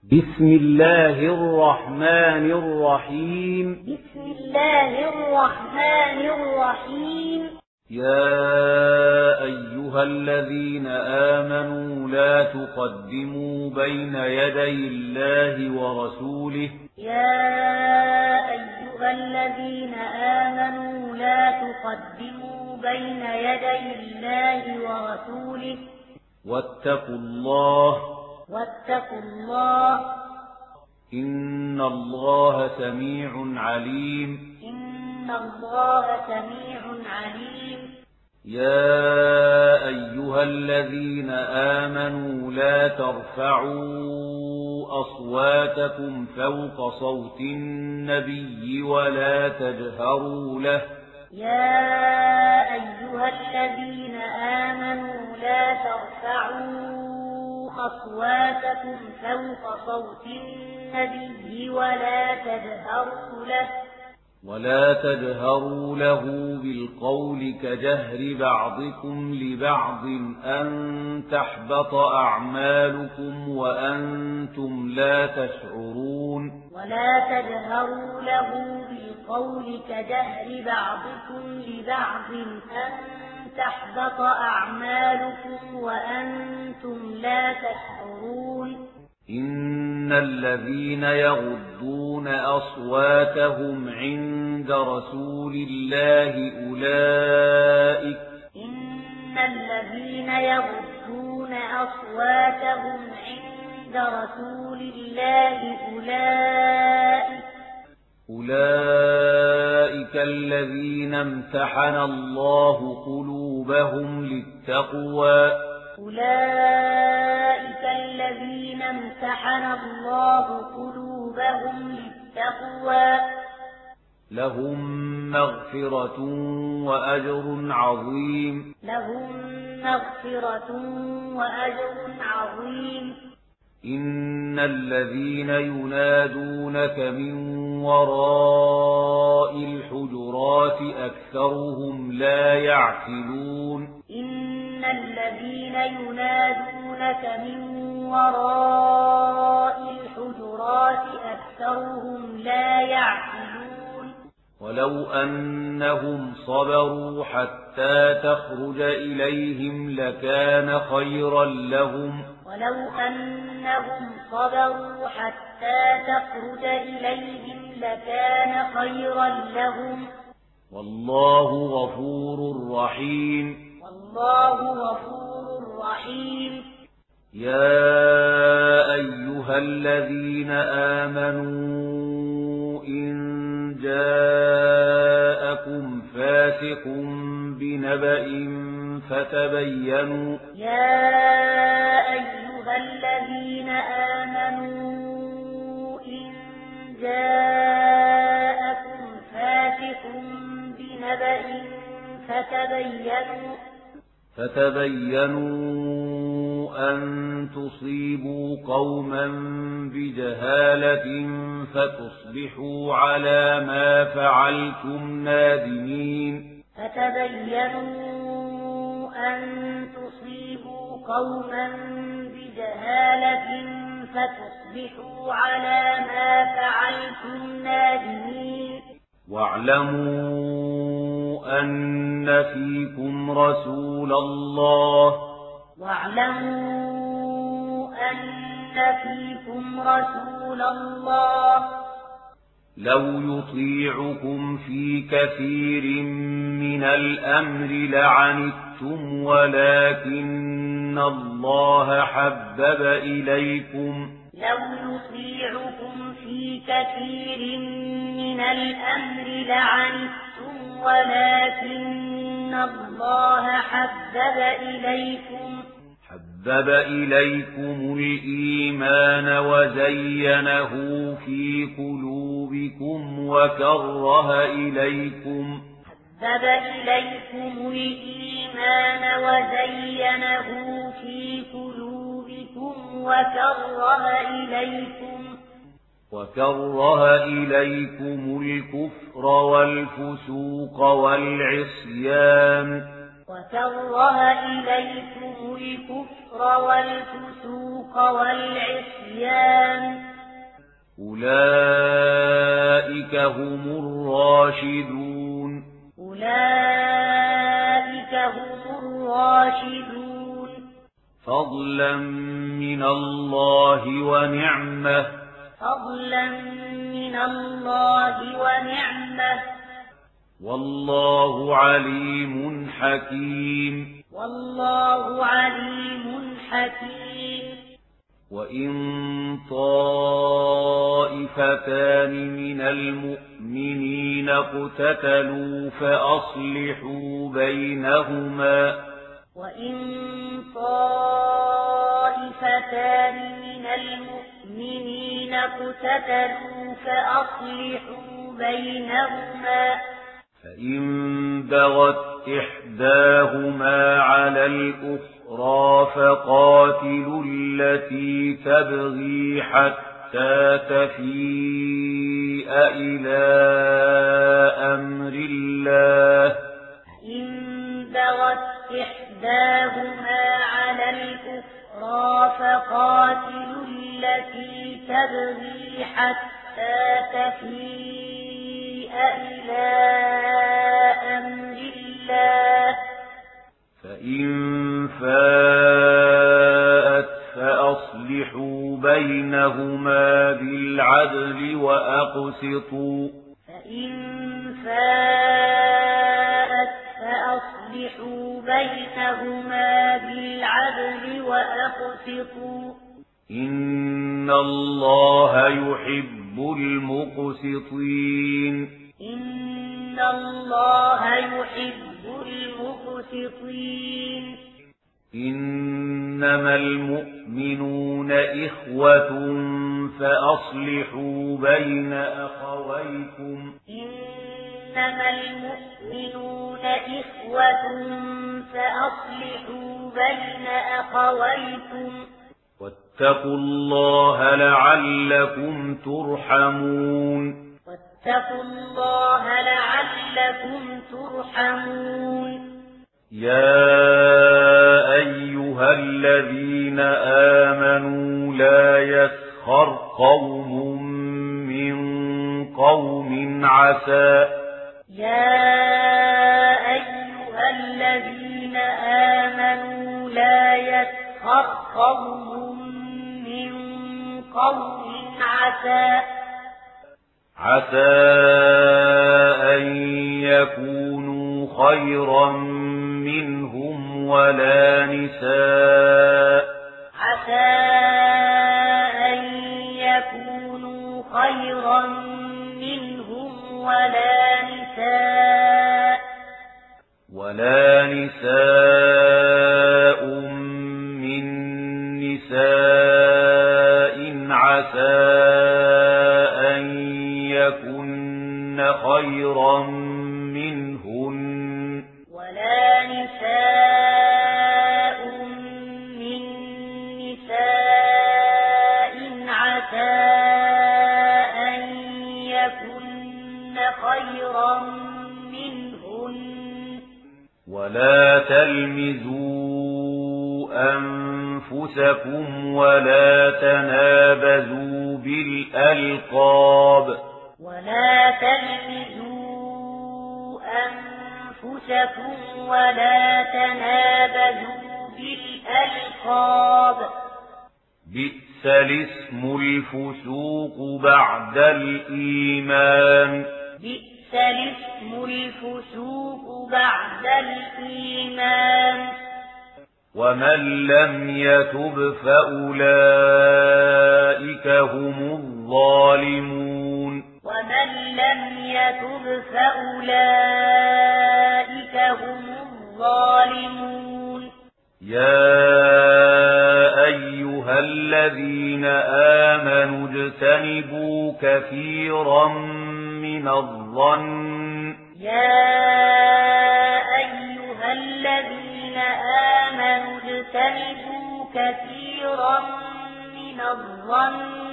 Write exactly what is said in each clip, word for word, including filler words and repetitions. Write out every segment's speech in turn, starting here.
بسم الله الرحمن الرحيم بسم الله الرحمن الرحيم يا أيها الذين آمنوا لا تقدموا بين يدي الله ورسوله يا أيها الذين آمنوا لا تقدموا بين يدي الله ورسوله واتقوا الله واتقوا الله إن الله سميع عليم إن الله سميع عليم يا أيها الذين آمنوا لا ترفعوا أصواتكم فوق صوت النبي ولا تجهروا له يا أيها الذين آمنوا لا ترفعوا أصواتكم فوق صوت النبي ولا تجهروا له ولا تجهروا له بالقول كجهر بعضكم لبعض أن تحبط أعمالكم وأنتم لا تشعرون ولا تجهروا له بالقول كجهر بعضكم لبعض أن تحبط أعمالكم وأنتم لا تشعرون إن الذين يغضون أصواتهم عند رسول الله أولئك إن الذين يغضون أصواتهم عند رسول الله أولئك أولئك الذين امتحن الله قلوبهم للتقوى أولئك الذين امتحن الله قلوبهم للتقوى لهم مغفرة وأجر عظيم لهم مغفرة وأجر عظيم إن الذين ينادونك من وراء الحجرات أكثرهم لا يعقلون إن الذين ينادونك من وراء الحجرات أكثرهم لا يعقلون ولو أنهم صبروا حتى تخرج إليهم لكان خيرا لهم ولو أنهم صبروا حتى تخرج إليهم لكان خيرا لهم والله غفور رحيم والله غفور رحيم يا أيها الذين آمنوا إن جاءكم فاسق بنبأ فتبينوا يا أيها الذين آمنوا إن جاءكم فاسق بنبأ فتبينوا فتبينوا أن تصيبوا قوما بجهالة فتصبحوا على ما فعلتم نادمين فتبينوا أن تصيبوا قوما بجهالة فتصبحوا على ما فعلتم نادمين واعلموا أن فيكم رسول الله واعلموا أن فيكم رسول الله لو يطيعكم في كثير من الأمر لعنتم ولكن الله حبب إليكم لو يطيعكم في كثير من الأمر لعنتم ولكن الله حبب إليكم حبب إليكم الإيمان وزينه في قلوبكم وكره إليكم حبب إليكم الإيمان وزينه في قلوبكم وكره إليكم وكره إليكم الكفر والفسوق والعصيان وكره إليكم الكفر والفسوق والعصيان أولئك هم الراشدون أولئك هم الراشدون فضلا من الله ونعمة فضلا من الله ونعمة والله عليم حكيم والله عليم حكيم وإن طائفتان من المؤمنين اقتتلوا فأصلحوا بينهما وإن طائفتان من المؤمنين اقتتلوا فأصلحوا بينهما فإن بغت إحداهما على الأخرى فقاتلوا التي تبغي حتى تفيء إلى أمر الله فإن بغت إحداهما على الأخرى فقاتلوا التي تبغي حتى تفيء إلى أمر الله فإن فاءت فأصلحوا بينهما بالعدل وأقسطوا فإن فاءت فأصلحوا بينهما بالعدل وأقسطوا إن الله يحب المقسطين إن الله يحب المقسطين إنما المؤمنون إخوة فأصلحوا بين أخويكم إنما المؤمنون إخوة فأصلحوا بين أخويكم واتقوا الله لعلكم ترحمون واتقوا الله لعلكم ترحمون يا أيها الذين آمنوا لا يسخر قوم من قوم عسى يا أيها الذين آمنوا لا يسخر قوم من قوم عسى عسى أن يكونوا خيرا منهم ولا نساء عسى أن يكونوا خيرا منهم ولا نساء ولا نساء من نساء عسى أن يكن خيرا منهن ولا نساء من نساء عسى أن يكن خيرا منهن ولا تلمزوا أنفسكم ولا تنابزوا بالألقاب ولا تلمزوا أنفسكم ولا تنابزوا بالألقاب بئس الاسم الفسوق بعد الإيمان بئس الاسم الفسوق بعد الإيمان ومن لم يتب فأولئك هم الظالمون ومن لم يتب فأولئك هم الظالمون يا أيها الذين آمنوا اجتنبوا كثيرا من الظن يا أيها الذين آمنوا اجتنبوا كثيرا من الظن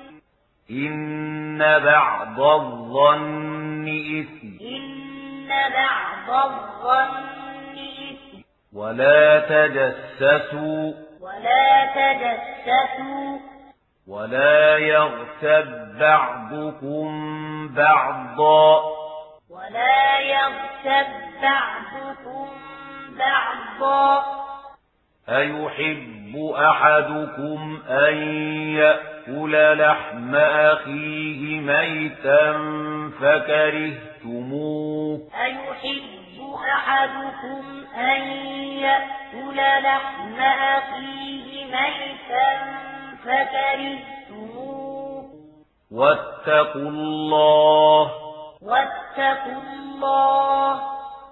إن بعض الظن إثم إن بعض الظن إثم ولا تجسسوا ولا تجسسوا ولا يغتب بعضكم بعضا ولا يغتب بعضكم بعضا أيحب أحدكم أن يأكل لحم أخيه ميتا فكرهتموه أيحب أحدكم أن يأكل لحم أخيه ميتا فكرهتموه واتقوا الله واتقوا الله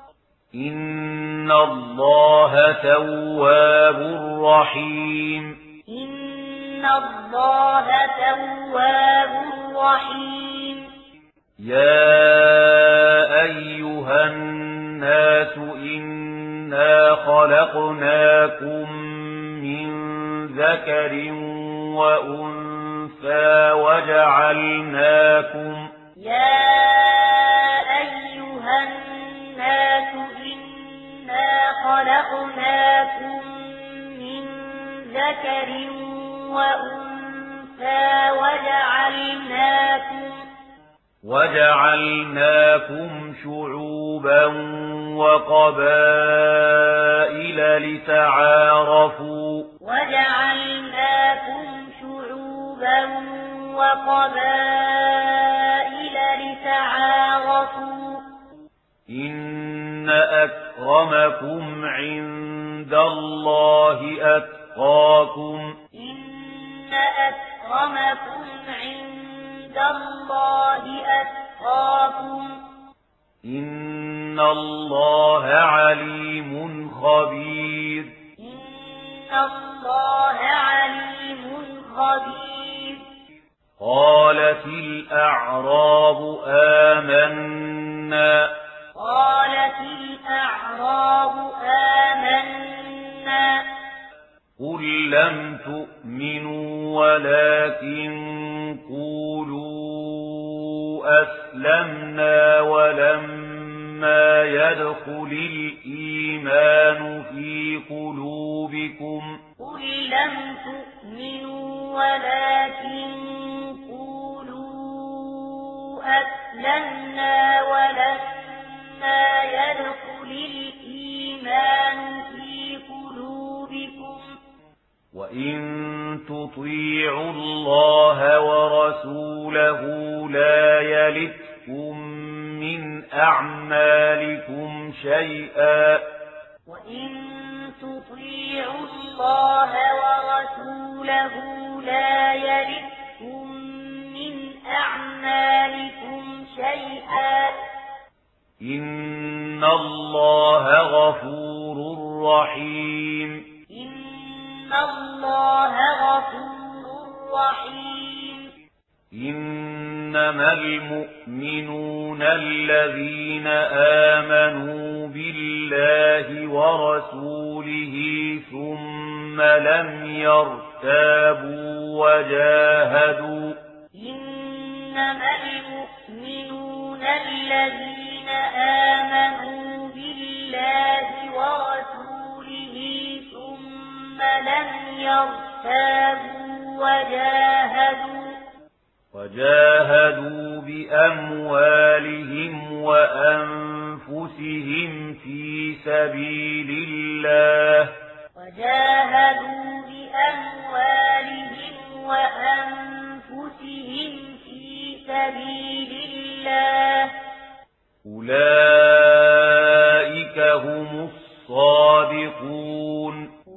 إن الله تواب رحيم إن الله تواب رحيم يا أيها الناس إنا خلقناكم من ذكر وأنثى وجعلناكم يا أيها الناس إنا خلقناكم من ذكر وأنثى وجعلناكم وجعلناكم شعوبا وقبائل لتعارفوا وجعلناكم شعوبا وقبائل لتعارفوا إن أكرمكم عند الله أتقاكم إن أكرمكم عند الله أتقاكم إن الله عليم خبير إن الله عليم خبير قالت الأعراب آمنا قالت الأعراب آمنا قل لم تؤمنوا ولكن قولوا أسلمنا ولما يدخل الإيمان في قلوبكم قل لم تؤمنوا ولكن قولوا أسلمنا ولما يدخل الإيمان في قلوبكم وإن تطيعوا الله ورسوله لا يلتكم من أعمالكم شيئا وإن تطيعوا الله ورسوله لا يلتكم من أعمالكم شيئا إن الله غفور رحيم إن الله غفور رحيم إنما المؤمنون الذين آمنوا بالله ورسوله ثم لم يرتابوا وجاهدوا إنما المؤمنون الذين آمنوا بالله ورسوله ثم لم يرتابوا وجاهدوا وجاهدوا بأموالهم وأنفسهم في سبيل الله وجاهدوا بأموالهم وأنفسهم في سبيل الله أولئك هم الصادقون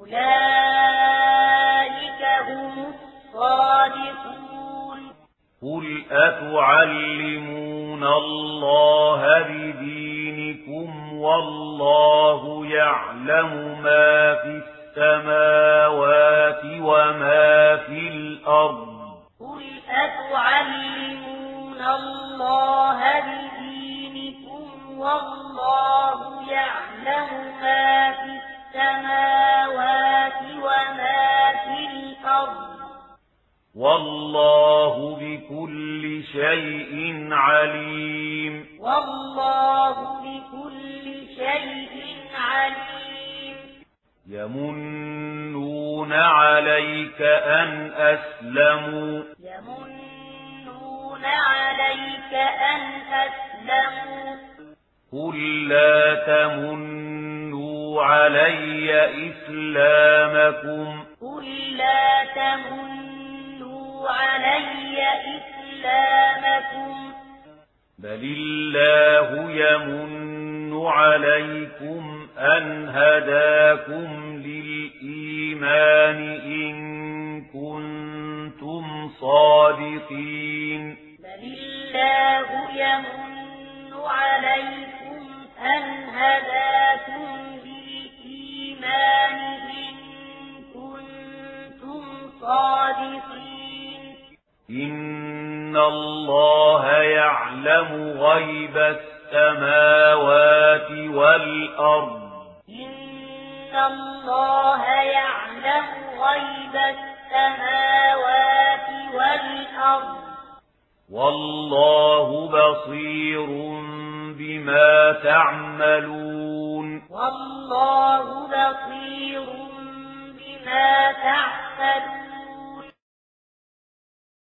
أولئك هم الصادقون قل أتعلمون الله بدينكم والله يعلم ما في السماوات وما في الأرض قل أتعلمون الله بدينكم والله يعلم ما في السماوات وما في الأرض والله بكل شيء عليم والله بكل شيء عليم يمنون عليك أن أسلموا يمنون عليك أن أسلموا قل لا تمنوا علي إسلامكم قل لا تمنوا علي إسلامكم بل الله يمن عليكم أن هداكم للإيمان إن كنتم صادقين بل الله يمن عليكم أن هداكم للإيمان إن كنتم صادقين إن الله يعلم غيب السماوات والأرض إن الله يعلم غيب السماوات والأرض والله بصير بما تعملون والله بصير بما تعملون